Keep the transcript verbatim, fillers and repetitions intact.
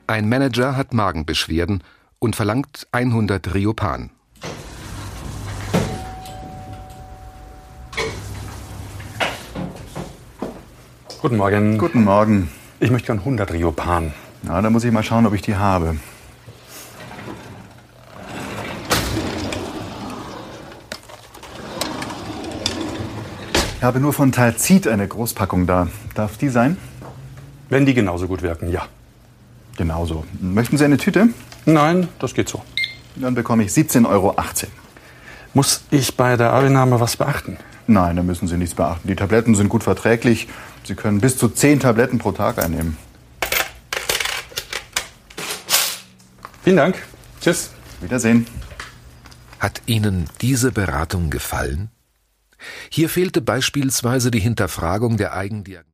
Ein Manager hat Magenbeschwerden und verlangt hundert Riopan. Guten Morgen. Guten Morgen. Ich möchte gern hundert Riopan. Na, da muss ich mal schauen, ob ich die habe. Ich habe nur von Talzit eine Großpackung da. Darf die sein? Wenn die genauso gut wirken, ja. Genauso. Möchten Sie eine Tüte? Nein, das geht so. Dann bekomme ich siebzehn Euro achtzehn. Muss ich bei der Einnahme was beachten? Nein, da müssen Sie nichts beachten. Die Tabletten sind gut verträglich. Sie können bis zu zehn Tabletten pro Tag einnehmen. Vielen Dank. Tschüss. Wiedersehen. Hat Ihnen diese Beratung gefallen? Hier fehlte beispielsweise die Hinterfragung der Eigendiagnose.